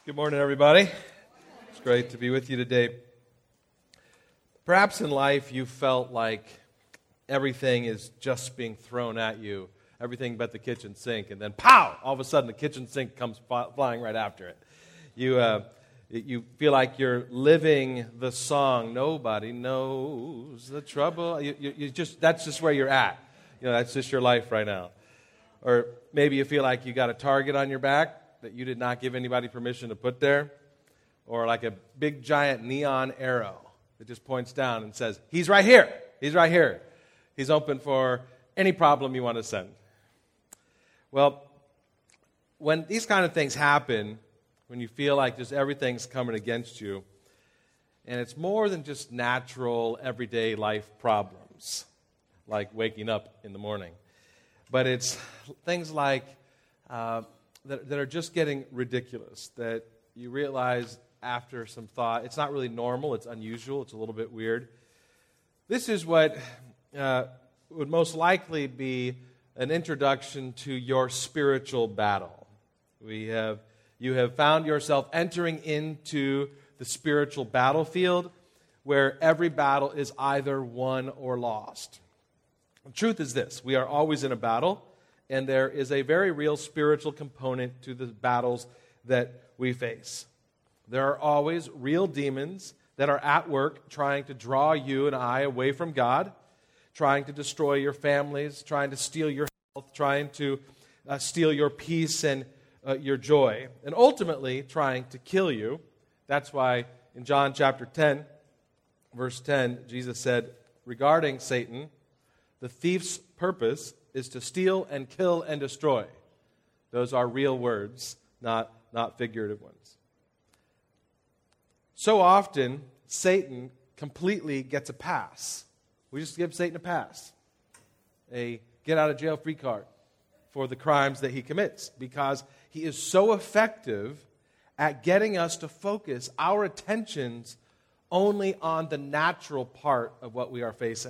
Good morning, everybody. It's great to be with you today. Perhaps in life you felt like everything is just being thrown at you, everything but the kitchen sink, and then pow! All of a sudden the kitchen sink comes flying right after it. You feel like you're living the song, nobody knows the trouble. That's just where you're at. That's just your life right now. Or maybe you feel like you got a target on your back that you did not give anybody permission to put there, or like a big giant neon arrow that just points down and says, he's right here, he's right here. He's open for any problem you want to send. Well, when these kind of things happen, when you feel like just everything's coming against you, and it's more than just natural, everyday life problems, like waking up in the morning, but it's things like that are just getting ridiculous, that you realize after some thought, it's not really normal, it's unusual, it's a little bit weird. This is what would most likely be an introduction to your spiritual battle. You have found yourself entering into the spiritual battlefield where every battle is either won or lost. The truth is this: we are always in a battle, and there is a very real spiritual component to the battles that we face. There are always real demons that are at work trying to draw you and I away from God, trying to destroy your families, trying to steal your health, trying to steal your peace and your joy, and ultimately trying to kill you. That's why in John chapter 10, verse 10, Jesus said regarding Satan, the thief's purpose is to steal and kill and destroy. Those are real words, not figurative ones. So often, Satan completely gets a pass. We just give Satan a pass, a get-out-of-jail-free card for the crimes that he commits, because he is so effective at getting us to focus our attentions only on the natural part of what we are facing.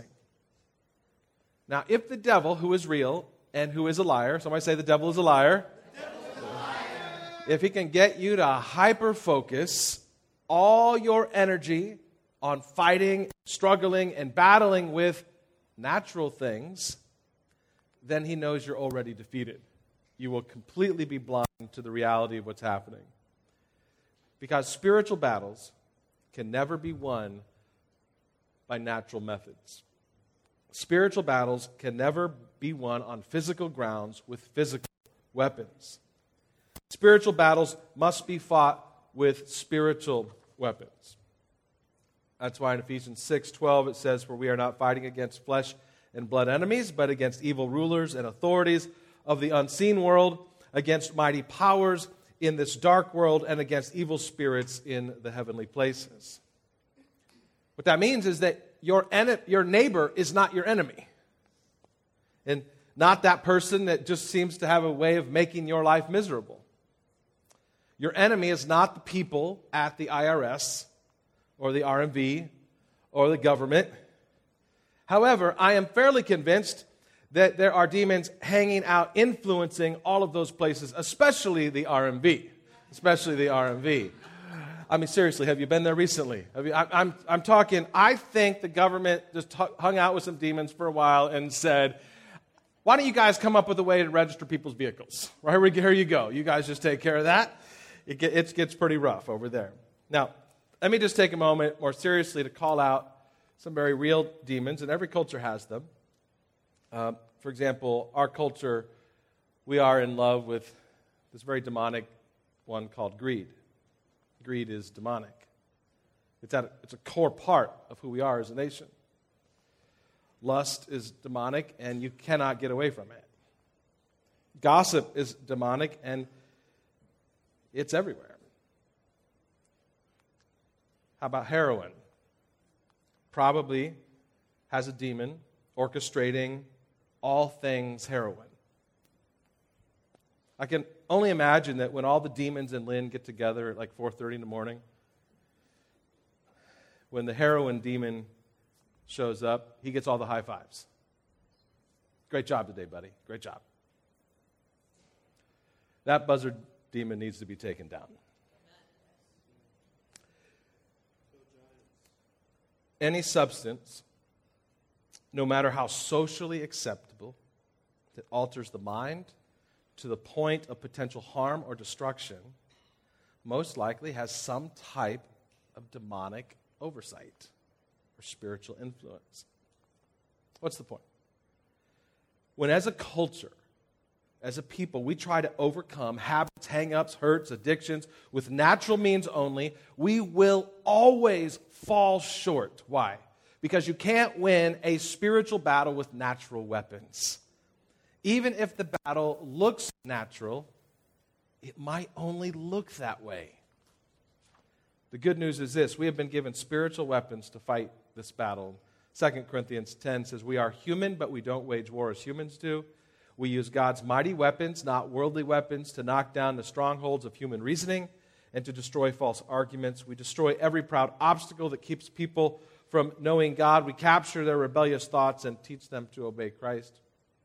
Now, if the devil, who is real and who is a liar, somebody say the devil is a liar. The devil is a liar. If he can get you to hyper-focus all your energy on fighting, struggling, and battling with natural things, then he knows you're already defeated. You will completely be blind to the reality of what's happening. Because spiritual battles can never be won by natural methods. Spiritual battles can never be won on physical grounds with physical weapons. Spiritual battles must be fought with spiritual weapons. That's why in Ephesians 6:12 it says, "For we are not fighting against flesh and blood enemies, but against evil rulers and authorities of the unseen world, against mighty powers in this dark world, and against evil spirits in the heavenly places." What that means is that your neighbor is not your enemy. And not that person that just seems to have a way of making your life miserable. Your enemy is not the people at the IRS or the RMV or the government. However, I am fairly convinced that there are demons hanging out, influencing all of those places, especially the RMV. Especially the RMV. I mean, seriously, have you been there recently? I'm talking, I think the government just hung out with some demons for a while and said, why don't you guys come up with a way to register people's vehicles? Right, here you go. You guys just take care of that. It gets pretty rough over there. Now, let me just take a moment more seriously to call out some very real demons, and every culture has them. For example, our culture, we are in love with this very demonic one called greed. Greed is demonic. It's a core part of who we are as a nation. Lust is demonic, and you cannot get away from it. Gossip is demonic, and it's everywhere. How about heroin? Probably has a demon orchestrating all things heroin. I can only imagine that when all the demons in Lynn get together at like 4:30 in the morning, when the heroin demon shows up, he gets all the high fives. Great job today, buddy. Great job. That buzzard demon needs to be taken down. any substance, no matter how socially acceptable, that alters the mind to the point of potential harm or destruction, most likely has some type of demonic oversight or spiritual influence. What's the point? When as a culture, as a people, we try to overcome habits, hang-ups, hurts, addictions with natural means only, we will always fall short. Why? Because you can't win a spiritual battle with natural weapons. Even if the battle looks natural, it might only look that way. The good news is this: we have been given spiritual weapons to fight this battle. 2 Corinthians 10 says, we are human, but we don't wage war as humans do. We use God's mighty weapons, not worldly weapons, to knock down the strongholds of human reasoning and to destroy false arguments. We destroy every proud obstacle that keeps people from knowing God. We capture their rebellious thoughts and teach them to obey Christ.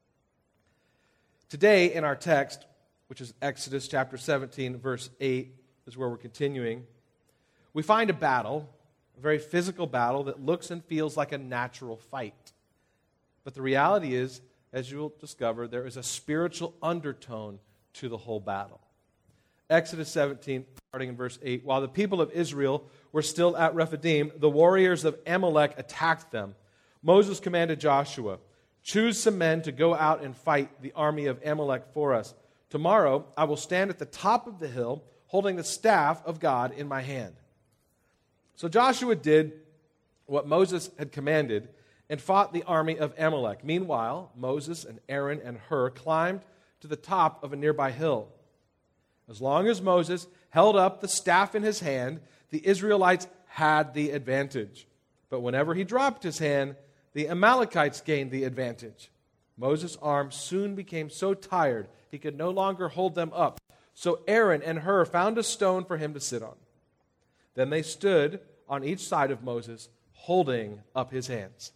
Today in our text, which is Exodus chapter 17, verse 8, is where we're continuing, we find a battle, a very physical battle that looks and feels like a natural fight. But the reality is, as you will discover, there is a spiritual undertone to the whole battle. Exodus 17, starting in verse 8, while the people of Israel were still at Rephidim, the warriors of Amalek attacked them. Moses commanded Joshua, choose some men to go out and fight the army of Amalek for us. Tomorrow I will stand at the top of the hill, holding the staff of God in my hand. So Joshua did what Moses had commanded and fought the army of Amalek. Meanwhile, Moses and Aaron and Hur climbed to the top of a nearby hill. As long as Moses held up the staff in his hand, the Israelites had the advantage. But whenever he dropped his hand, the Amalekites gained the advantage. Moses' arms soon became so tired he could no longer hold them up. So Aaron and Hur found a stone for him to sit on. Then they stood on each side of Moses, holding up his hands.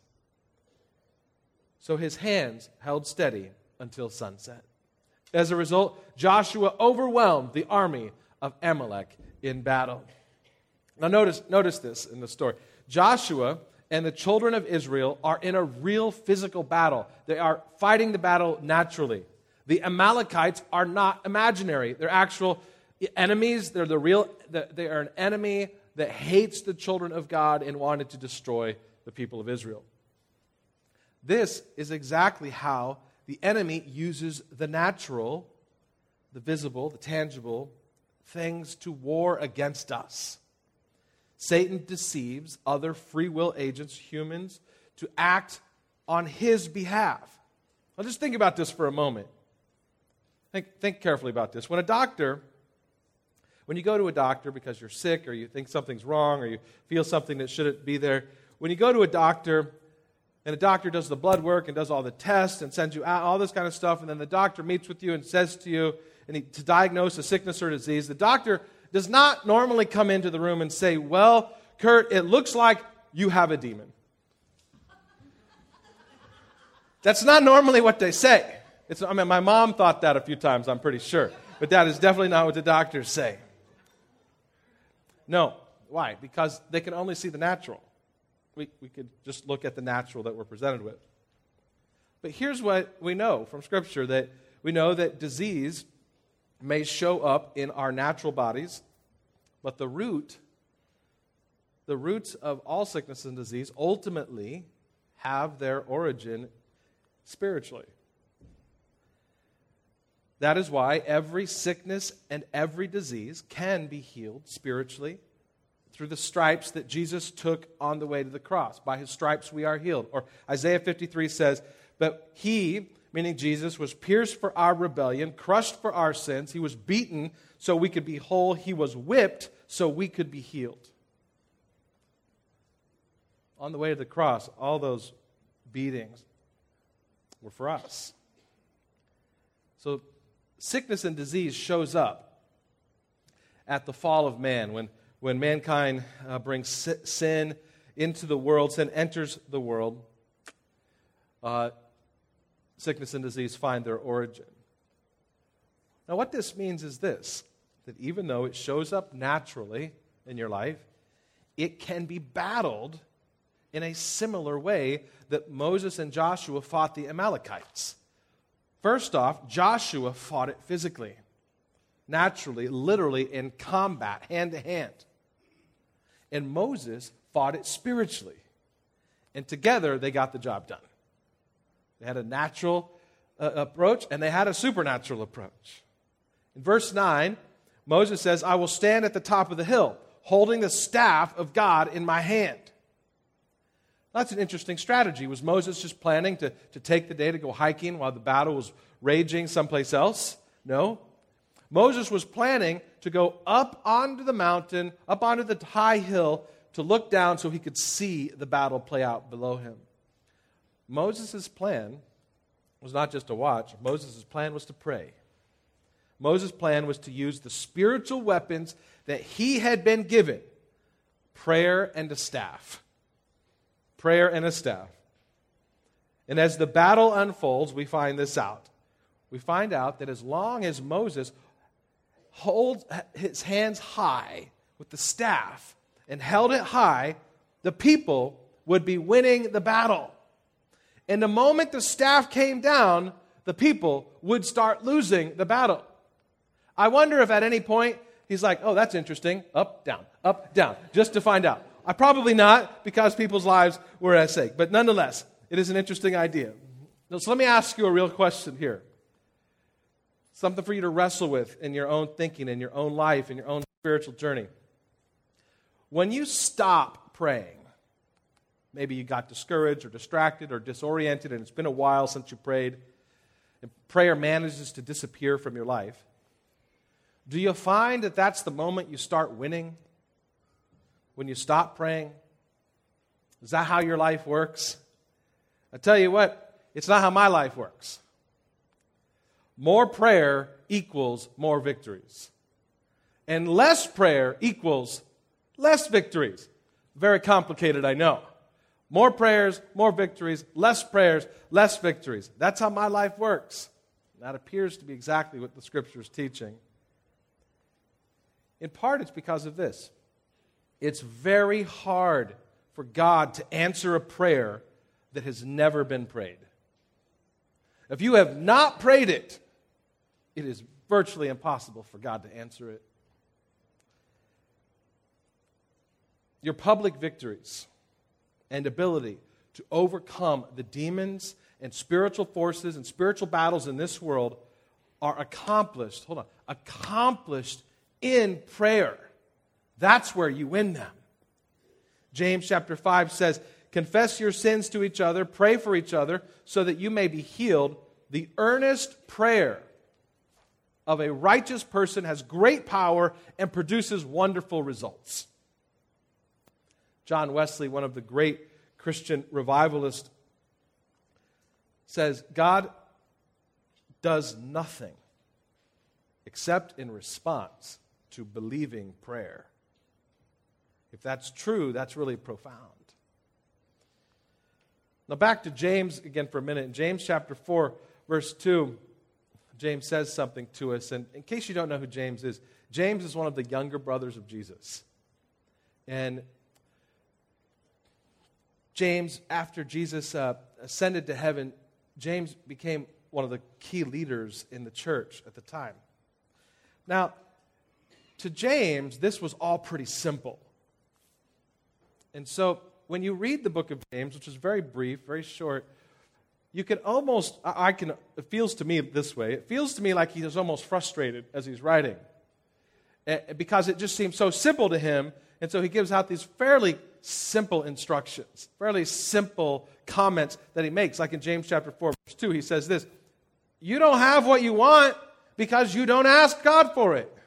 So his hands held steady until sunset. As a result, Joshua overwhelmed the army of Amalek in battle. Now notice this in the story. Joshua and the children of Israel are in a real physical battle. They are fighting the battle naturally. The Amalekites are not imaginary. They're actual enemies. They are an enemy that hates the children of God and wanted to destroy the people of Israel. This is exactly how the enemy uses the natural, the visible, the tangible things to war against us. Satan deceives other free will agents, humans, to act on his behalf. Now just think about this for a moment. Think carefully about this. When you go to a doctor because you're sick or you think something's wrong or you feel something that shouldn't be there, when you go to a doctor and the doctor does the blood work and does all the tests and sends you out, all this kind of stuff, and then the doctor meets with you and says to you to diagnose a sickness or disease, the doctor does not normally come into the room and say, well, Kurt, it looks like you have a demon. That's not normally what they say. My mom thought that a few times, I'm pretty sure. But that is definitely not what the doctors say. No. Why? Because they can only see the natural. We could just look at the natural that we're presented with. But here's what we know from Scripture, that we know that disease may show up in our natural bodies, but the roots of all sickness and disease ultimately have their origin spiritually. That is why every sickness and every disease can be healed spiritually through the stripes that Jesus took on the way to the cross. By his stripes we are healed. Or Isaiah 53 says, but he, meaning Jesus, was pierced for our rebellion, crushed for our sins. He was beaten so we could be whole. He was whipped so we could be healed. On the way to the cross, all those beatings were for us. So sickness and disease shows up at the fall of man, when mankind brings sin into the world, sin enters the world, sickness and disease find their origin. Now what this means is this, that even though it shows up naturally in your life, it can be battled in a similar way that Moses and Joshua fought the Amalekites. First off, Joshua fought it physically, naturally, literally in combat, hand to hand. And Moses fought it spiritually. And together, they got the job done. They had a natural approach, and they had a supernatural approach. In verse 9, Moses says, I will stand at the top of the hill, holding the staff of God in my hand. That's an interesting strategy. Was Moses just planning to take the day to go hiking while the battle was raging someplace else? No. Moses was planning to go up onto the mountain, up onto the high hill, to look down so he could see the battle play out below him. Moses' plan was not just to watch. Moses' plan was to pray. Moses' plan was to use the spiritual weapons that he had been given, prayer and a staff. Prayer and a staff. And as the battle unfolds, we find this out. We find out that as long as Moses holds his hands high with the staff and held it high, the people would be winning the battle. And the moment the staff came down, the people would start losing the battle. I wonder if at any point he's like, oh, that's interesting, up, down, just to find out. Probably not, because people's lives were at stake. But nonetheless, it is an interesting idea. So let me ask you a real question here. Something for you to wrestle with in your own thinking, in your own life, in your own spiritual journey. When you stop praying, maybe you got discouraged or distracted or disoriented, and it's been a while since you prayed, and prayer manages to disappear from your life, do you find that that's the moment you start winning? When you stop praying? Is that how your life works? I tell you what, it's not how my life works. More prayer equals more victories. And less prayer equals less victories. Very complicated, I know. More prayers, more victories. Less prayers, less victories. That's how my life works. That appears to be exactly what the Scripture is teaching. In part, it's because of this. It's very hard for God to answer a prayer that has never been prayed. If you have not prayed it, it is virtually impossible for God to answer it. Your public victories and ability to overcome the demons and spiritual forces and spiritual battles in this world are accomplished in prayer. That's where you win them. James chapter 5 says, confess your sins to each other, pray for each other, so that you may be healed. The earnest prayer of a righteous person has great power and produces wonderful results. John Wesley, one of the great Christian revivalists, says, God does nothing except in response to believing prayer. If that's true, that's really profound. Now back to James again for a minute. In James chapter 4, verse 2, James says something to us. And in case you don't know who James is one of the younger brothers of Jesus. And James, after Jesus ascended to heaven, James became one of the key leaders in the church at the time. Now, to James, this was all pretty simple. And so, when you read the book of James, which is very brief, very short, you can almost, it feels to me this way, it feels to me like he is almost frustrated as he's writing. Because it just seems so simple to him, and so he gives out these fairly simple instructions, fairly simple comments that he makes. Like in James chapter 4, verse 2, he says this, you don't have what you want because you don't ask God for it.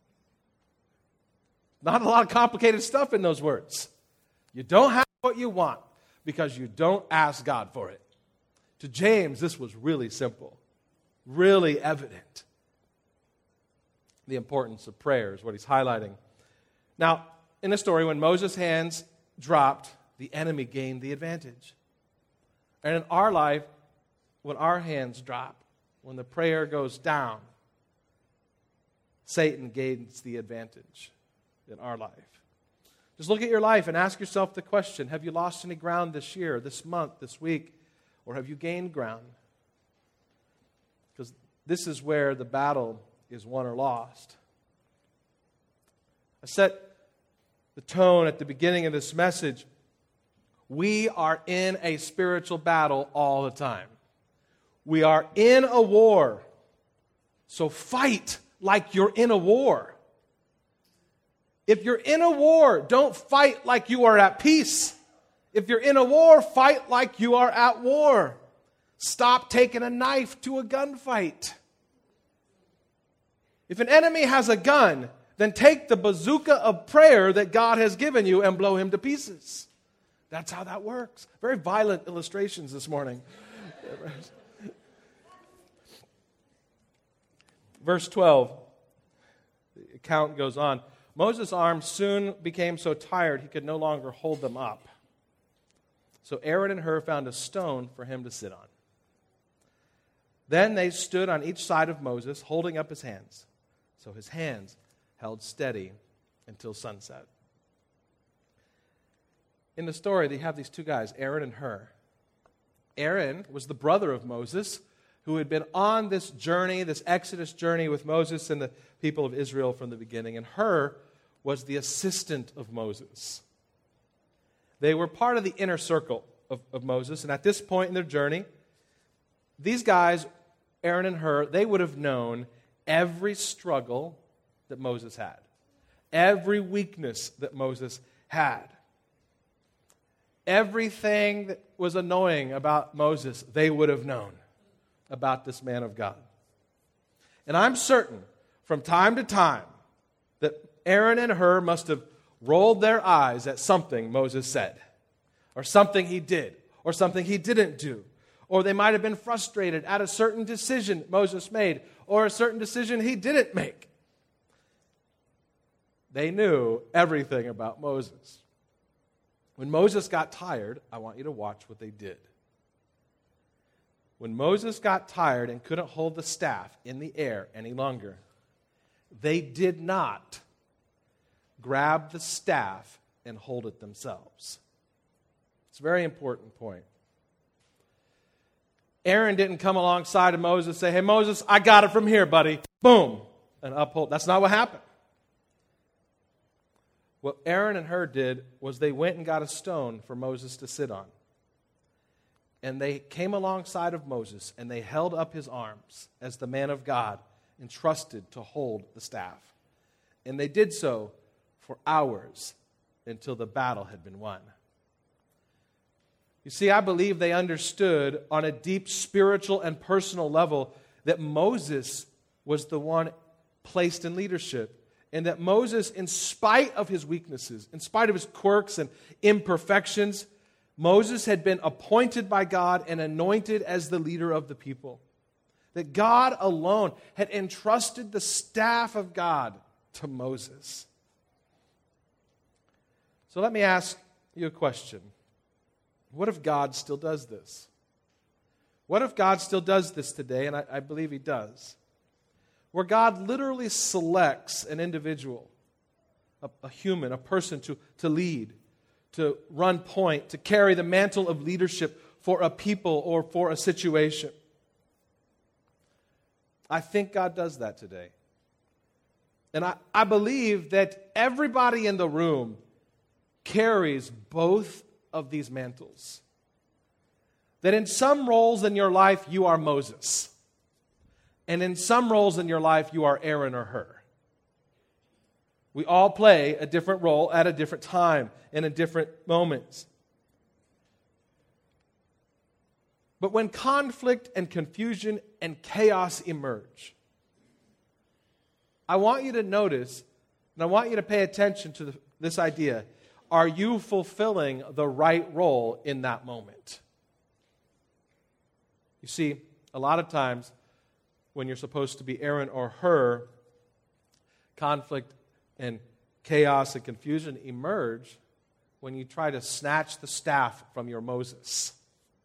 Not a lot of complicated stuff in those words. You don't have what you want because you don't ask God for it. To James, this was really simple, really evident. The importance of prayer is what he's highlighting. Now, in the story, when Moses' hands dropped, the enemy gained the advantage. And in our life, when our hands drop, when the prayer goes down, Satan gains the advantage in our life. Just look at your life and ask yourself the question, have you lost any ground this year, this month, this week, or have you gained ground? Because this is where the battle is won or lost. I set the tone at the beginning of this message. We are in a spiritual battle all the time. We are in a war. So fight like you're in a war. If you're in a war, don't fight like you are at peace. If you're in a war, fight like you are at war. Stop taking a knife to a gunfight. If an enemy has a gun, then take the bazooka of prayer that God has given you and blow him to pieces. That's how that works. Very violent illustrations this morning. Verse 12, the account goes on. Moses' arms soon became so tired he could no longer hold them up. So Aaron and Hur found a stone for him to sit on. Then they stood on each side of Moses, holding up his hands. So his hands held steady until sunset. In the story, they have these two guys, Aaron and Hur. Aaron was the brother of Moses, who had been on this journey, this Exodus journey with Moses and the people of Israel from the beginning. And Hur was the assistant of Moses. They were part of the inner circle of Moses. And at this point in their journey, these guys, Aaron and Hur, they would have known every struggle that Moses had, every weakness that Moses had. Everything that was annoying about Moses, they would have known about this man of God. And I'm certain from time to time that Aaron and Hur must have rolled their eyes at something Moses said, or something he did, or something he didn't do. Or they might have been frustrated at a certain decision Moses made, or a certain decision he didn't make. They knew everything about Moses. When Moses got tired, I want you to watch what they did. When Moses got tired and couldn't hold the staff in the air any longer, they did not grab the staff and hold it themselves. It's a very important point. Aaron didn't come alongside of Moses and say, hey, Moses, I got it from here, buddy. Boom. And uphold. That's not what happened. What Aaron and Hur did was they went and got a stone for Moses to sit on. And they came alongside of Moses and they held up his arms as the man of God entrusted to hold the staff. And they did so for hours until the battle had been won. You see, I believe they understood on a deep spiritual and personal level that Moses was the one placed in leadership. And that Moses, in spite of his weaknesses, in spite of his quirks and imperfections, Moses had been appointed by God and anointed as the leader of the people. That God alone had entrusted the staff of God to Moses. So let me ask you a question. What if God still does this? What if God still does this today? And I believe he does. Where God literally selects an individual, a human, a person to lead, to run point, to carry the mantle of leadership for a people or for a situation. I think God does that today. And I believe that everybody in the room carries both of these mantles. That in some roles in your life, you are Moses. And in some roles in your life, you are Aaron or Hur. We all play a different role at a different time and in different moments. But when conflict and confusion and chaos emerge, I want you to notice, and I want you to pay attention to this idea. Are you fulfilling the right role in that moment? You see, a lot of times, when you're supposed to be Aaron or Hur, conflict and chaos and confusion emerge when you try to snatch the staff from your Moses.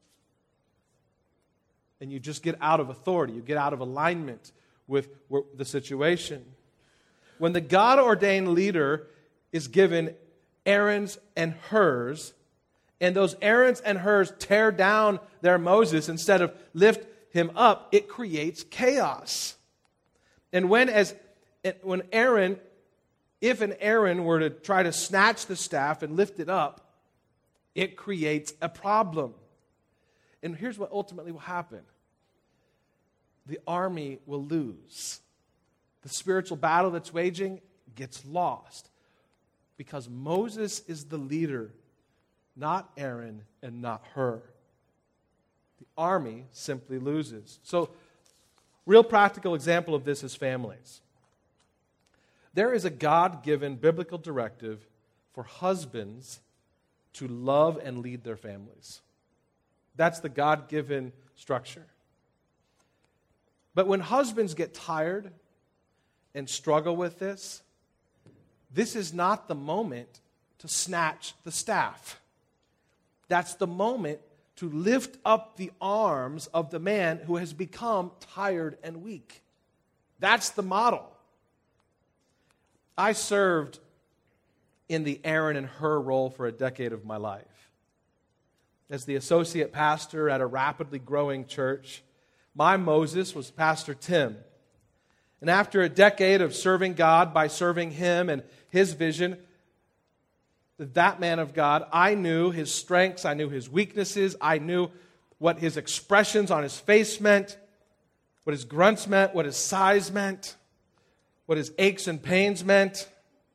And you just get out of authority. You get out of alignment with the situation. When the God-ordained leader is given Aaron's and Hur's, and those Aaron's and Hur's tear down their Moses instead of lift him up, it creates chaos. And if an Aaron were to try to snatch the staff and lift it up, it creates a problem. And here's what ultimately will happen. The army will lose. The spiritual battle that's waging gets lost. Because Moses is the leader, not Aaron and not Hur. The army simply loses. So, real practical example of this is families. There is a God-given biblical directive for husbands to love and lead their families. That's the God-given structure. But when husbands get tired and struggle with this is not the moment to snatch the staff. That's the moment to lift up the arms of the man who has become tired and weak. That's the model. I served in the Aaron and Hur role for a decade of my life. As the associate pastor at a rapidly growing church, my Moses was Pastor Tim. And after a decade of serving God by serving him and his vision, that man of God, I knew his strengths, I knew his weaknesses, I knew what his expressions on his face meant, what his grunts meant, what his sighs meant, what his aches and pains meant.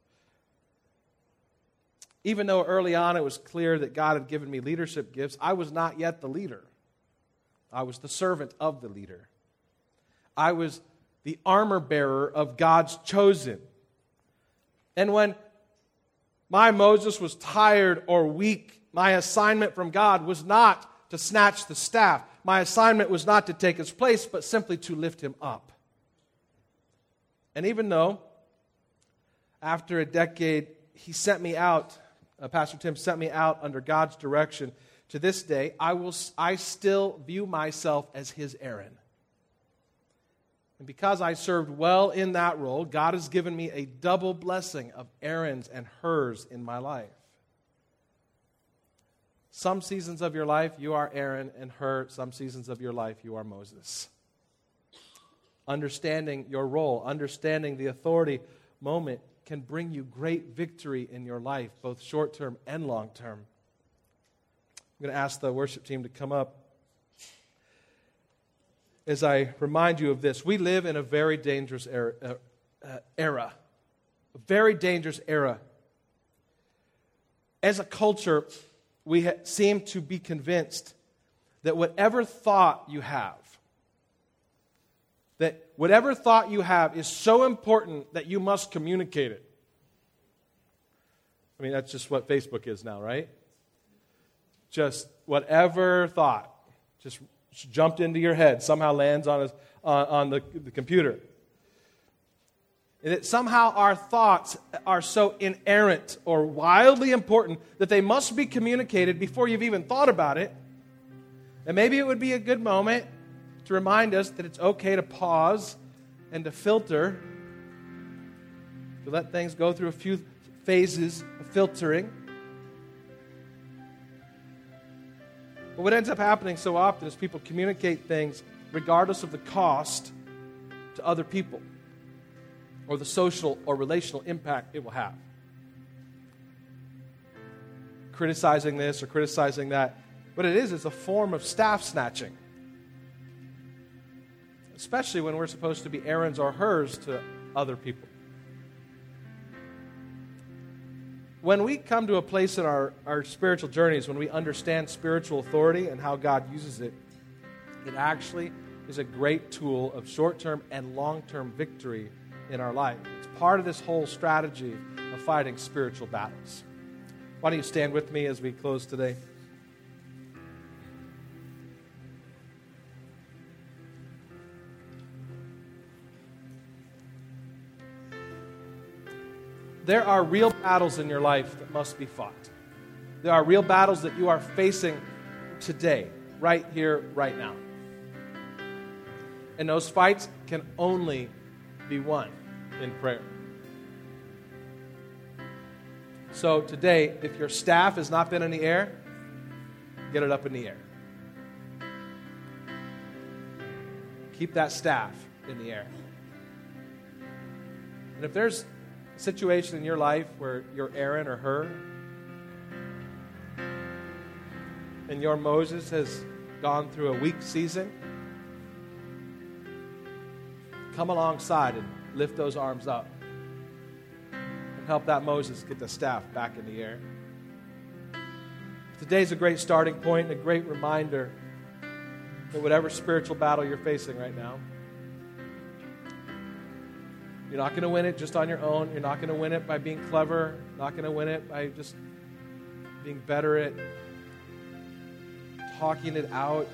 Even though early on it was clear that God had given me leadership gifts, I was not yet the leader. I was the servant of the leader. I was the armor bearer of God's chosen. And when my Moses was tired or weak, my assignment from God was not to snatch the staff. My assignment was not to take his place, but simply to lift him up. And even though after a decade he sent me out, Pastor Tim sent me out under God's direction, to this day, I still view myself as his Aaron. And because I served well in that role, God has given me a double blessing of Aaron's and Hur's in my life. Some seasons of your life, you are Aaron and Hur. Some seasons of your life, you are Moses. Understanding your role, understanding the authority moment can bring you great victory in your life, both short-term and long-term. I'm going to ask the worship team to come up. As I remind you of this, we live in a very dangerous era. A very dangerous era. As a culture, we seem to be convinced that whatever thought you have is so important that you must communicate it. I mean, that's just what Facebook is now, right? Just whatever thought just jumped into your head somehow lands on the computer. And that somehow our thoughts are so inerrant or wildly important that they must be communicated before you've even thought about it. And maybe it would be a good moment to remind us that it's okay to pause and to filter, to let things go through a few phases of filtering. But what ends up happening so often is people communicate things regardless of the cost to other people or the social or relational impact it will have. Criticizing this or criticizing that. What it is a form of staff snatching. Especially when we're supposed to be Aaron's or Hur's to other people. When we come to a place in our spiritual journeys, when we understand spiritual authority and how God uses it, it actually is a great tool of short-term and long-term victory in our life. It's part of this whole strategy of fighting spiritual battles. Why don't you stand with me as we close today? There are real battles in your life that must be fought. There are real battles that you are facing today, right here, right now. And those fights can only be won in prayer. So today, if your staff has not been in the air, get it up in the air. Keep that staff in the air. And if there's a situation in your life where you're Aaron or Hur, and your Moses has gone through a weak season, come alongside and lift those arms up and help that Moses get the staff back in the air. Today's a great starting point and a great reminder that whatever spiritual battle you're facing right now, you're not going to win it just on your own. You're not going to win it by being clever. You're not going to win it by just being better at talking it out.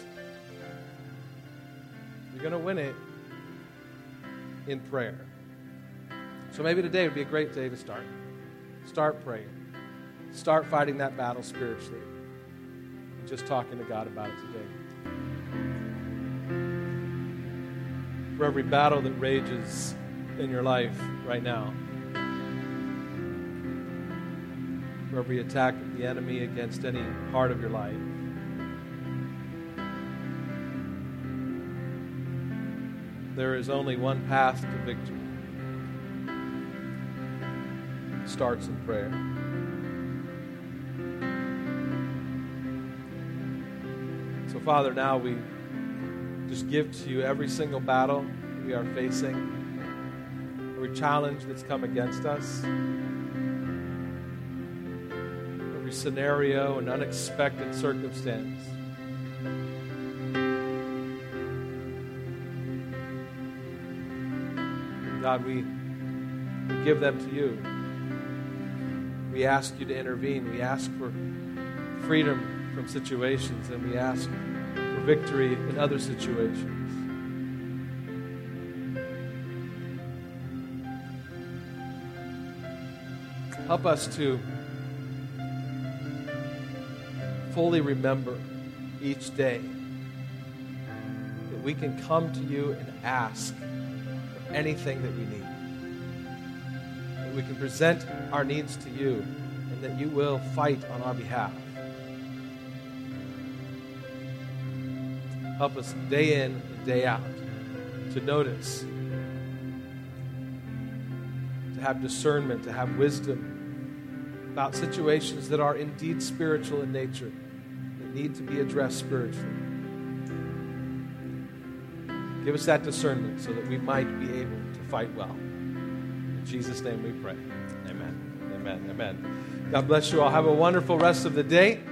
You're going to win it in prayer. So maybe today would be a great day to start. Start praying. Start fighting that battle spiritually. And just talking to God about it today. For every battle that rages in your life right now, for every attack of the enemy against any part of your life, there is only one path to victory. It starts in prayer. So, Father, now we just give to you every single battle we are facing, every challenge that's come against us, every scenario and unexpected circumstance. God, we give them to you. We ask you to intervene. We ask for freedom from situations, and we ask for victory in other situations. Help us to fully remember each day that we can come to you and ask for anything that we need. That we can present our needs to you and that you will fight on our behalf. Help us day in and day out to notice, to have discernment, to have wisdom about situations that are indeed spiritual in nature, that need to be addressed spiritually. Give us that discernment so that we might be able to fight well. In Jesus' name we pray. Amen. Amen. Amen. God bless you all. Have a wonderful rest of the day.